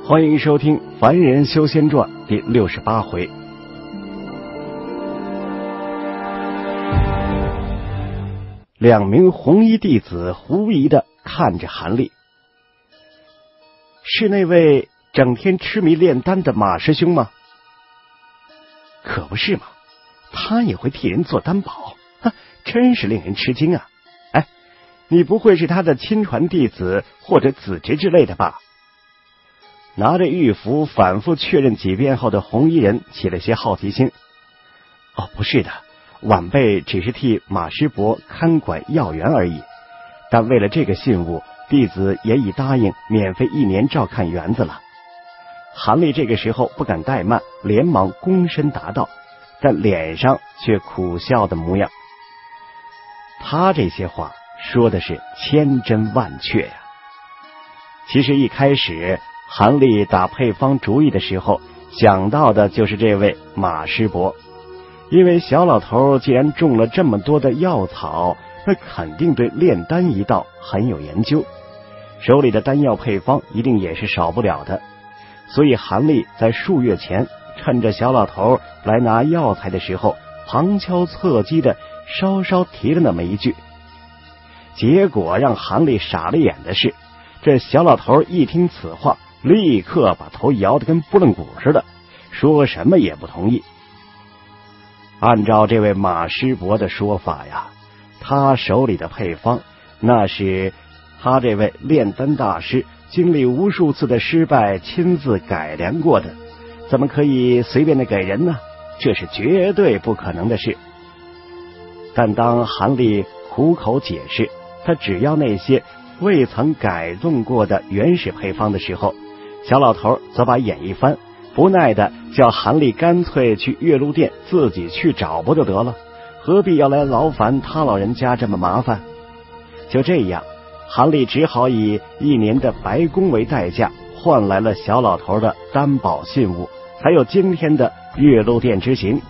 欢迎收听《凡人修仙传》第68回。两名红衣弟子狐疑地看着韩立，是那位整天痴迷炼丹的马师兄吗？可不是嘛，他也会替人做丹宝，真是令人吃惊啊！哎，你不会是他的亲传弟子或者子侄之类的吧？拿着玉符反复确认几遍后的红衣人起了些好奇心。哦，不是的，晚辈只是替马师伯看管药园而已，但为了这个信物，弟子也已答应免费1年照看园子了。韩立这个时候不敢怠慢，连忙躬身答道，但脸上却苦笑的模样。他这些话说的是千真万确呀。其实一开始韩立打配方主意的时候，想到的就是这位马师伯，因为小老头既然种了这么多的药草，那肯定对炼丹一道很有研究，手里的丹药配方一定也是少不了的。所以韩立在数月前趁着小老头来拿药材的时候，旁敲侧击的稍稍提了那么一句。结果让韩立傻了眼的是，这小老头一听此话，立刻把头摇得跟拨浪鼓似的，说什么也不同意。按照这位马师伯的说法呀，他手里的配方那是他这位炼丹大师经历无数次的失败亲自改良过的，怎么可以随便的给人呢？这是绝对不可能的事。但当韩立苦口解释他只要那些未曾改动过的原始配方的时候，小老头则把眼一翻，不耐的叫韩立干脆去月露店自己去找不就得了，何必要来劳烦他老人家这么麻烦？就这样，韩立只好以1年的白工为代价，换来了小老头的担保信物，才有今天的月露店之行。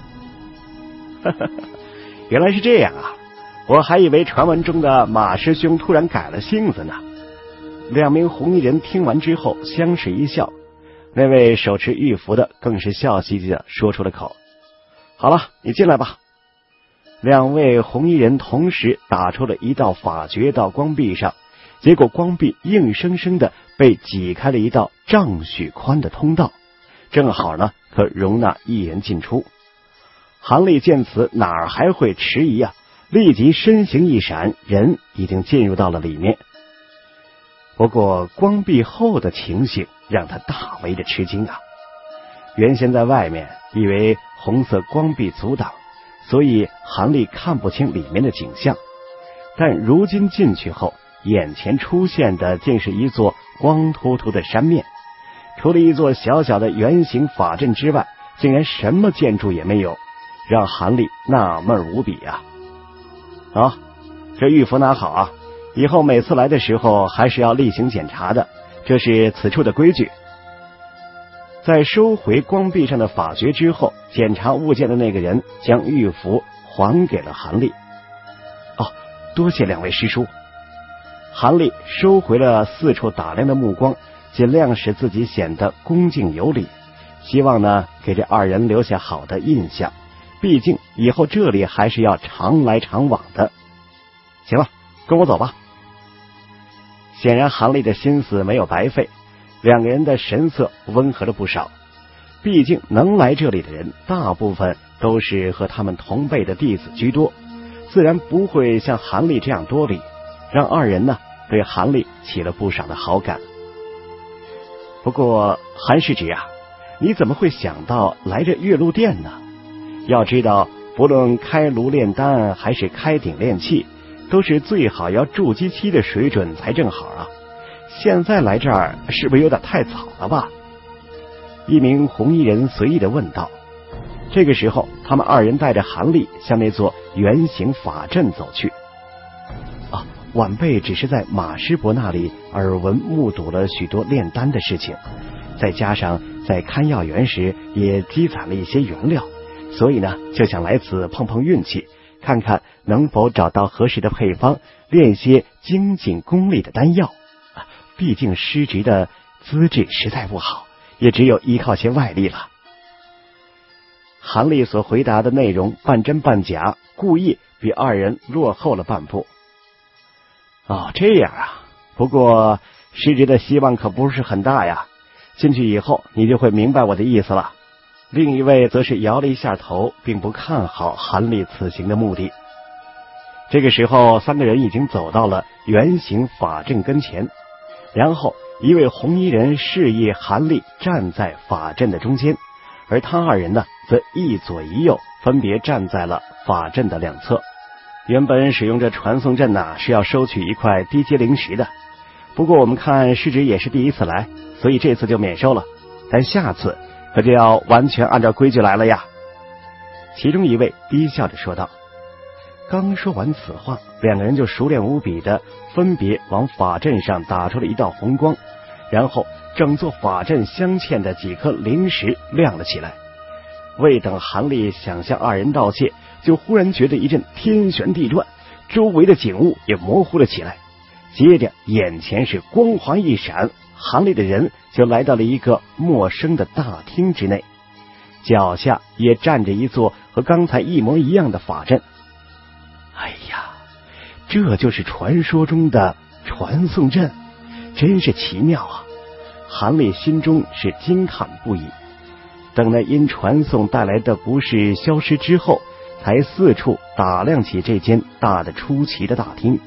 原来是这样啊，我还以为传闻中的马师兄突然改了性子呢。两名红衣人听完之后相视一笑，那位手持玉符的更是笑嘻嘻的说出了口：好了，你进来吧。两位红衣人同时打出了一道法诀到光壁上，结果光壁硬生生的被挤开了一道丈许宽的通道，正好呢可容纳1人进出。韩立见此哪儿还会迟疑啊，立即身形一闪，人已经进入到了里面。不过光壁后的情形让他大为的吃惊啊！原先在外面以为红色光壁阻挡，所以韩立看不清里面的景象，但如今进去后，眼前出现的竟是一座光秃秃的山面，除了一座小小的圆形法阵之外，竟然什么建筑也没有，让韩立纳闷无比啊！好，这玉符拿好啊，以后每次来的时候还是要例行检查的，这是此处的规矩。在收回光壁上的法诀之后，检查物件的那个人将玉符还给了韩立。哦，多谢两位师叔。韩立收回了四处打量的目光，尽量使自己显得恭敬有礼，希望呢给这2人留下好的印象，毕竟以后这里还是要常来常往的。行了，跟我走吧。显然韩立的心思没有白费，两个人的神色温和了不少。毕竟能来这里的人大部分都是和他们同辈的弟子居多，自然不会像韩立这样多礼，让2人呢对韩立起了不少的好感。不过韩师侄啊，你怎么会想到来这月露店呢？要知道不论开炉炼丹还是开鼎炼器，都是最好要筑基期的水准才正好啊！现在来这儿是不是有点太早了吧？一名红衣人随意的问道。这个时候，他们2人带着韩立向那座圆形法阵走去。啊，晚辈只是在马师伯那里耳闻目睹了许多炼丹的事情，再加上在看药园时也积攒了一些原料，所以呢就想来此碰碰运气，看看能否找到合适的配方，炼些精进功力的丹药。毕竟师侄的资质实在不好， 也只有依靠些外力了。韩立所回答的内容半真半假，故意比二人落后了半步。哦，这样啊，不过师侄的希望可不是很大呀，进去以后你就会明白我的意思了。另一位则是摇了一下头，并不看好韩立此行的目的。这个时候，三个人已经走到了圆形法阵跟前，然后一位红衣人示意韩立站在法阵的中间，而他二人呢，则一左一右分别站在了法阵的两侧。原本使用这传送阵是要收取一块低阶灵石的，不过我们看师侄也是第一次来，所以这次就免收了，但下次可就要完全按照规矩来了呀。其中一位低笑着说道。刚说完此话，两个人就熟练无比的分别往法阵上打出了一道红光，然后整座法阵镶嵌的几颗灵石亮了起来。未等韩立想向二人道谢，就忽然觉得一阵天旋地转，周围的景物也模糊了起来。接着眼前是光华一闪，韩立的人就来到了一个陌生的大厅之内，脚下也站着一座和刚才一模一样的法阵。哎呀，这就是传说中的传送阵，真是奇妙啊！韩立心中是惊叹不已。等那因传送带来的不适消失之后，才四处打量起这间大得出奇的大厅。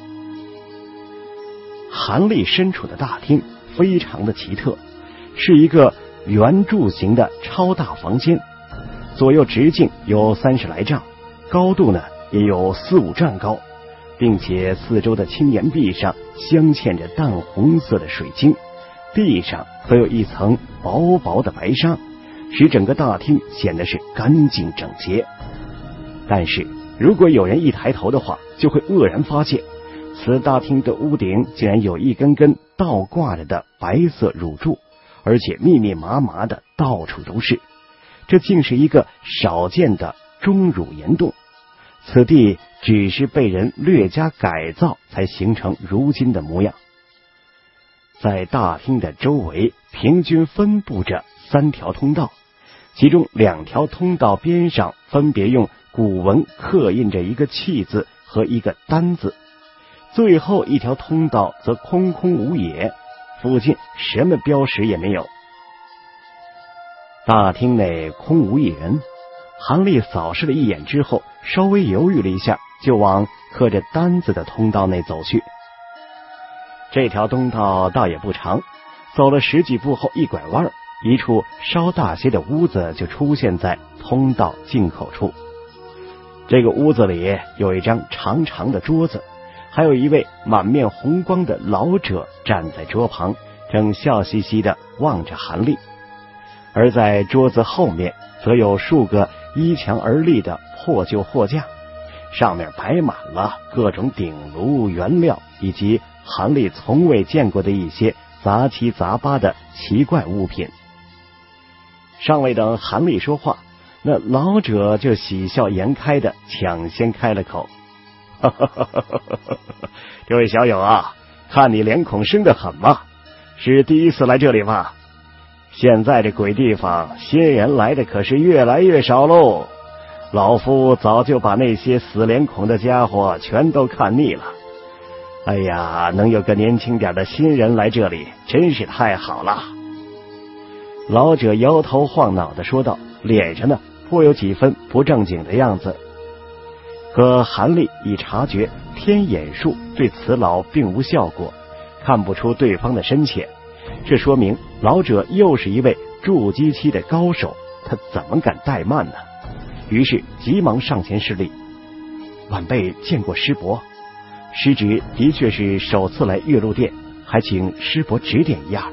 韩立身处的大厅非常的奇特，是一个圆柱形的超大房间，左右直径有30来丈，高度呢也有4、5丈高，并且四周的青岩壁上镶嵌着淡红色的水晶，地上则有一层薄薄的白纱，使整个大厅显得是干净整洁。但是如果有人一抬头的话，就会愕然发现此大厅的屋顶竟然有一根根倒挂着的白色乳柱，而且密密麻麻的到处都是，这竟是一个少见的钟乳岩洞。此地只是被人略加改造才形成如今的模样。在大厅的周围平均分布着3条通道，其中2条通道边上分别用古文刻印着一个气字和一个单字，最后一条通道则空空无野，附近什么标识也没有。大厅内空无一人，韩立扫视了一眼之后，稍微犹豫了一下，就往刻着单字的通道内走去。这条通道倒也不长，走了10几步后一拐弯，一处稍大些的屋子就出现在通道进口处。这个屋子里有一张长长的桌子，还有一位满面红光的老者站在桌旁，正笑嘻嘻地望着韩立。而在桌子后面则有数个依墙而立的破旧货架，上面摆满了各种鼎炉原料，以及韩立从未见过的一些杂七杂八的奇怪物品。尚未等韩立说话，那老者就喜笑颜开的抢先开了口。这位小友啊，看你脸孔生得很嘛，是第一次来这里吧？现在这鬼地方新人来的可是越来越少喽，老夫早就把那些死脸孔的家伙全都看腻了。哎呀，能有个年轻点的新人来这里真是太好了。老者摇头晃脑地说道，脸上呢颇有几分不正经的样子。可韩立已察觉天眼术对此老并无效果，看不出对方的深浅，这说明老者又是一位筑基期的高手，他怎么敢怠慢呢？于是急忙上前施礼。晚辈见过师伯，师侄的确是首次来月露殿，还请师伯指点一二。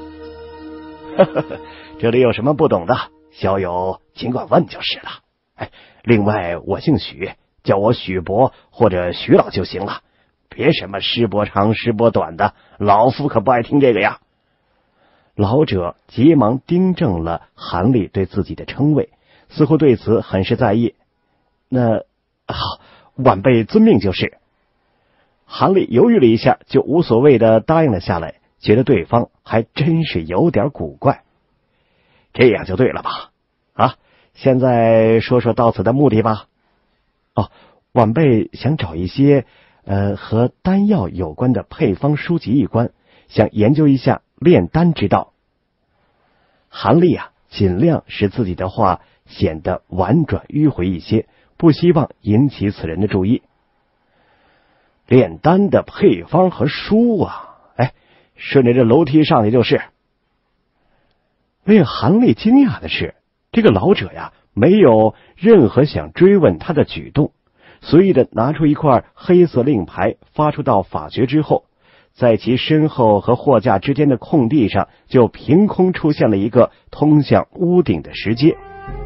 这里有什么不懂的，小友尽管问就是了。另外我姓许，叫我许伯或者许老就行了，别什么师伯长师伯短的，老夫可不爱听这个呀。老者急忙订正了韩立对自己的称谓，似乎对此很是在意。那好，晚辈遵命就是。韩立犹豫了一下，就无所谓的答应了下来，觉得对方还真是有点古怪。 这样就对了吧？啊，现在说说到此的目的吧。哦，晚辈想找一些和丹药有关的配方书籍一关，想研究一下炼丹之道。韩立啊，尽量使自己的话显得婉转迂回一些，不希望引起此人的注意。炼丹的配方和书啊，顺着这楼梯上去就是。令韩立惊讶的是，这个老者呀，没有任何想追问他的举动，随意的拿出一块黑色令牌，发出到法诀之后，在其身后和货架之间的空地上，就凭空出现了一个通向屋顶的石阶。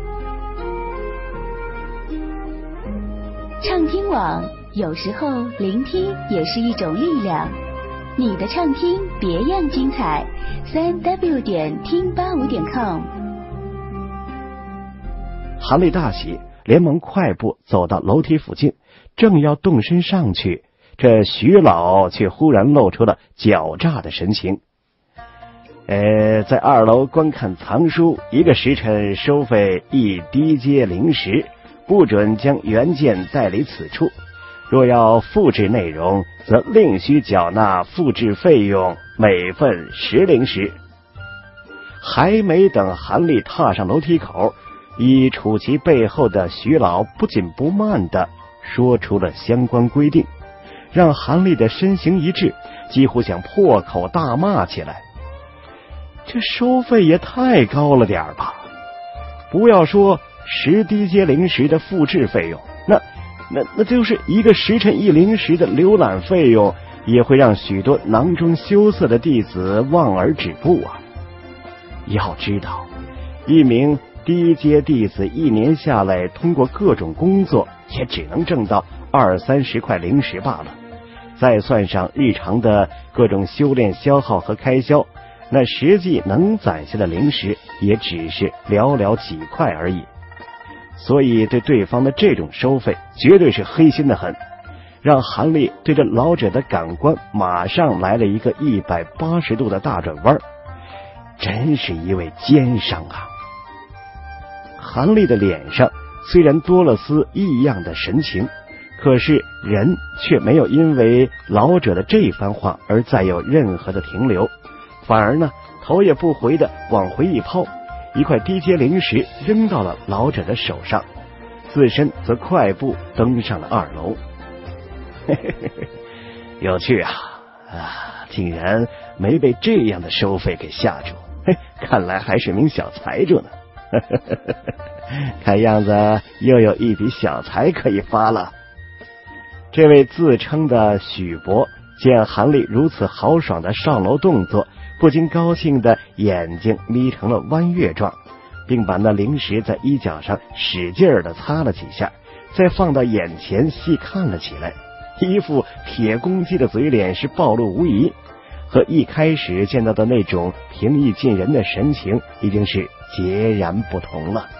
畅听网，有时候聆听也是一种力量。你的畅听别样精彩，3w 点听85.com。 韩立大喜，连忙快步走到楼梯附近，正要动身上去，这徐老却忽然露出了狡诈的神情。在2楼观看藏书，1个时辰收费1低阶灵石，不准将原件带离此处。若要复制内容，则另需缴纳复制费用，每份10灵石。还没等韩立踏上楼梯口，已处其背后的徐老不紧不慢地说出了相关规定，让韩立的身形一滞，几乎想破口大骂起来。这收费也太高了点吧！不要说10低阶灵石的复制费用，那就是1个时辰1灵石的浏览费用，也会让许多囊中羞涩的弟子望而止步啊！要知道，一名低阶弟子1年下来，通过各种工作，也只能挣到20-30块灵石罢了。再算上日常的各种修炼消耗和开销，那实际能攒下的灵石也只是寥寥几块而已。所以对对方的这种收费绝对是黑心的很，让韩立对这老者的感官马上来了一个180度的大转弯，真是一位奸商啊！韩立的脸上虽然多了丝异样的神情，可是人却没有因为老者的这番话而再有任何的停留，反而呢，头也不回的往回一抛，一块低阶灵石扔到了老者的手上，自身则快步登上了2楼。有趣啊！竟然没被这样的收费给吓住，看来还是名小财主呢。看样子又有一笔小财可以发了。这位自称的许伯见韩立如此豪爽的上楼动作，不禁高兴的眼睛眯成了弯月状，并把那灵石在衣角上使劲的擦了几下，再放到眼前细看了起来，一副铁公鸡的嘴脸是暴露无遗，和一开始见到的那种平易近人的神情已经是截然不同了。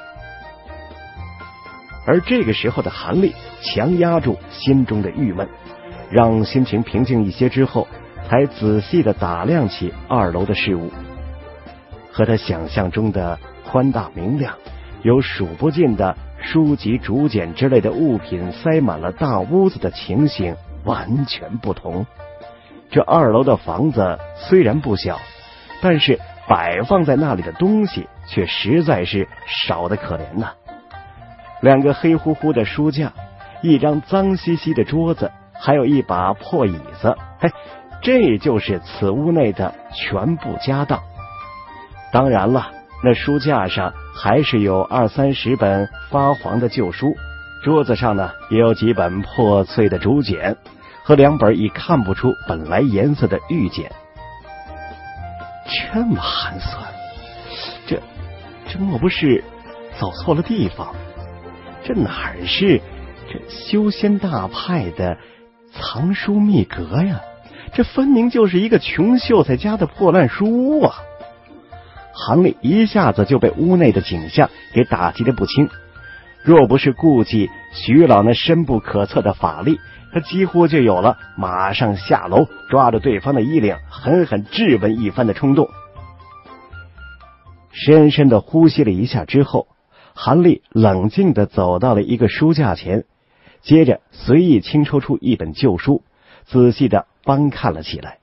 而这个时候的韩立强压住心中的郁闷，让心情平静一些之后，才仔细的打量起2楼的事物。和他想象中的宽大明亮，有数不尽的书籍竹简之类的物品塞满了大屋子的情形完全不同。这2楼的房子虽然不小，但是摆放在那里的东西却实在是少得可怜呐。2个黑乎乎的书架，一张脏兮兮的桌子，还有一把破椅子，这就是此屋内的全部家当。当然了，那书架上还是有20-30本发黄的旧书，桌子上呢也有几本破碎的竹简和2本已看不出本来颜色的玉简。这么寒酸，这莫不是走错了地方？这哪是这修仙大派的藏书秘阁呀？这分明就是一个穷秀才家的破烂书屋啊！韩立一下子就被屋内的景象给打击得不轻，若不是顾忌徐老那深不可测的法力，他几乎就有了马上下楼抓着对方的衣领狠狠质问一番的冲动。 深深的呼吸了一下之后，韩立冷静地走到了一个书架前，接着随意轻抽出一本旧书，仔细地翻看了起来。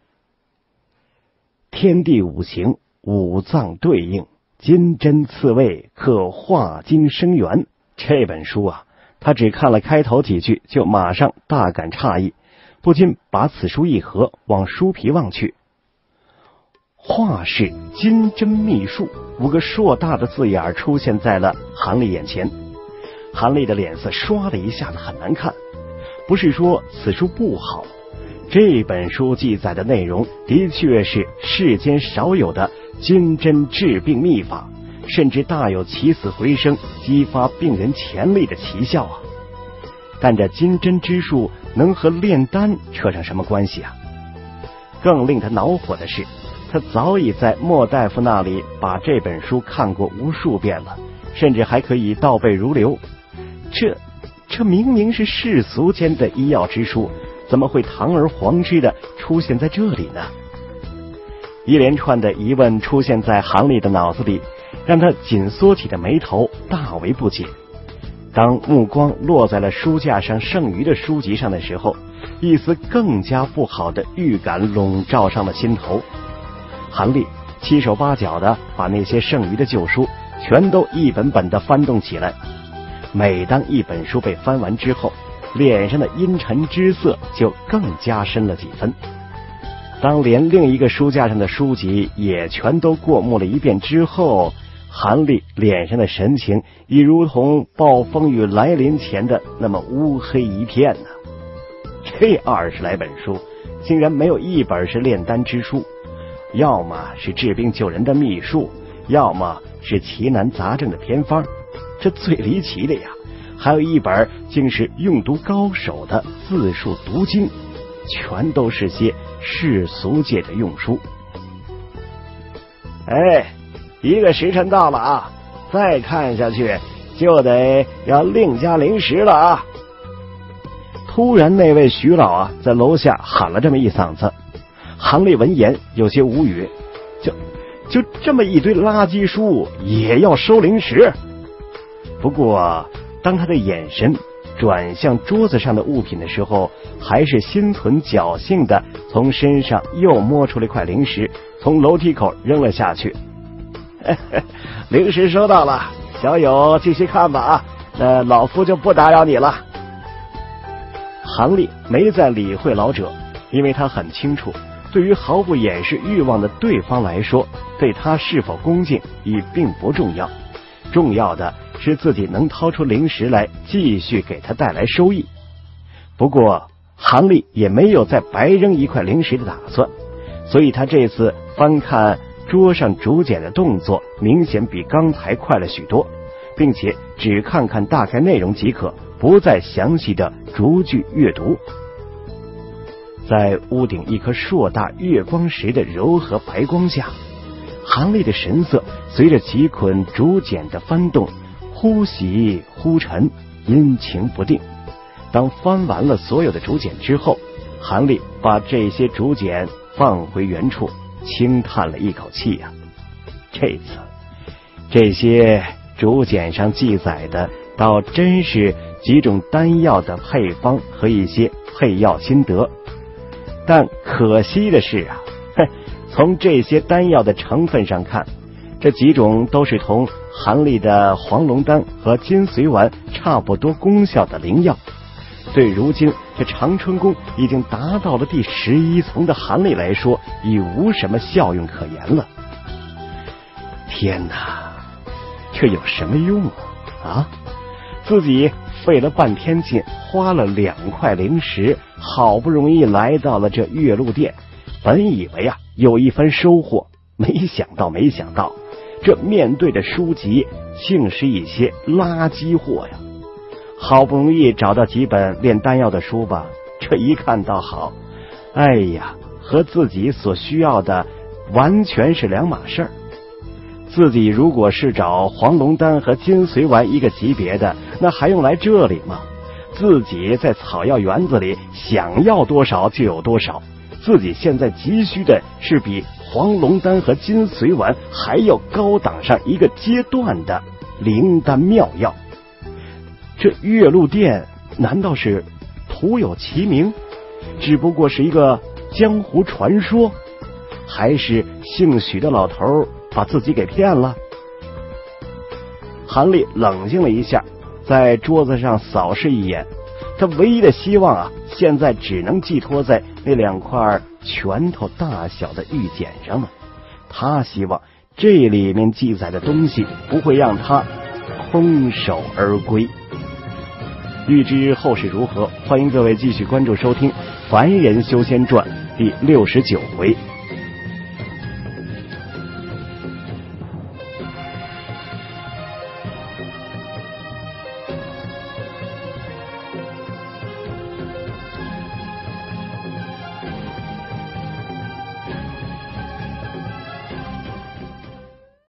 天地五行，五脏对应，金针刺猬可化金生元。这本书啊，他只看了开头几句，就马上大感诧异，不禁把此书一合，往书皮望去。画是金针秘术，5个硕大的字眼出现在了韩立眼前。韩立的脸色唰的一下子很难看，不是说此书不好，这本书记载的内容的确是世间少有的金针治病秘法，甚至大有起死回生、激发病人潜力的奇效啊！但这金针之术能和炼丹扯上什么关系啊？更令他恼火的是，他早已在莫大夫那里把这本书看过无数遍了，甚至还可以倒背如流。这明明是世俗间的医药之书，怎么会堂而皇之的出现在这里呢？一连串的疑问出现在韩立的脑子里，让他紧缩起的眉头大为不解。当目光落在了书架上剩余的书籍上的时候，一丝更加不好的预感笼罩上了心头。韩立七手八脚的把那些剩余的旧书全都一本本的翻动起来。每当一本书被翻完之后，脸上的阴沉之色就更加深了几分。当连另一个书架上的书籍也全都过目了一遍之后，韩立脸上的神情已如同暴风雨来临前的那么乌黑一片呢。这20来本书竟然没有一本是炼丹之书，要么是治病救人的秘术，要么是奇难杂症的偏方。这最离奇的呀，还有一本竟是用毒高手的自述毒经，全都是些世俗界的用书。1个时辰到了啊，再看下去就得要另加零食了啊！突然那位徐老啊在楼下喊了这么一嗓子。韩立闻言有些无语，就这么一堆垃圾书也要收零食？不过当他的眼神转向桌子上的物品的时候，还是心存侥幸的从身上又摸出了一块零食，从楼梯口扔了下去。零食收到了，小友继续看吧啊，那老夫就不打扰你了。韩立没再理会老者，因为他很清楚，对于毫不掩饰欲望的对方来说，对他是否恭敬已并不重要，重要的是自己能掏出零食来继续给他带来收益。不过韩立也没有再白扔一块零食的打算，所以他这次翻看桌上竹简的动作明显比刚才快了许多，并且只看看大概内容即可，不再详细的逐句阅读。在屋顶一颗硕大月光石的柔和白光下，韩立的神色随着几捆竹简的翻动忽喜忽沉，阴晴不定。当翻完了所有的竹简之后，韩立把这些竹简放回原处，轻叹了一口气啊。这次这些竹简上记载的倒真是几种丹药的配方和一些配药心得，但可惜的是啊，从这些丹药的成分上看，这几种都是同韩立的黄龙丹和金髓丸差不多功效的灵药，对如今这长春宫已经达到了第11层的韩立来说，已无什么效用可言了。天哪，这有什么用啊？自己费了半天劲，花了2块零食，好不容易来到了这月露店，本以为啊有一番收获，没想到这面对的书籍竟是一些垃圾货呀！好不容易找到几本炼丹药的书吧，这一看倒好，哎呀，和自己所需要的完全是两码事儿。自己如果是找黄龙丹和金髓丸一个级别的，那还用来这里吗？自己在草药园子里想要多少就有多少， 自己现在急需的是比黄龙丹和金髓丸还要高档上一个阶段的灵丹妙药。这月露殿难道是徒有其名，只不过是一个江湖传说，还是姓许的老头把自己给骗了？韩立冷静了一下，在桌子上扫视一眼，他唯一的希望现在只能寄托在那2块拳头大小的玉简上了。他希望这里面记载的东西不会让他空手而归。欲知后事如何，欢迎各位继续关注收听《凡人修仙传》第69回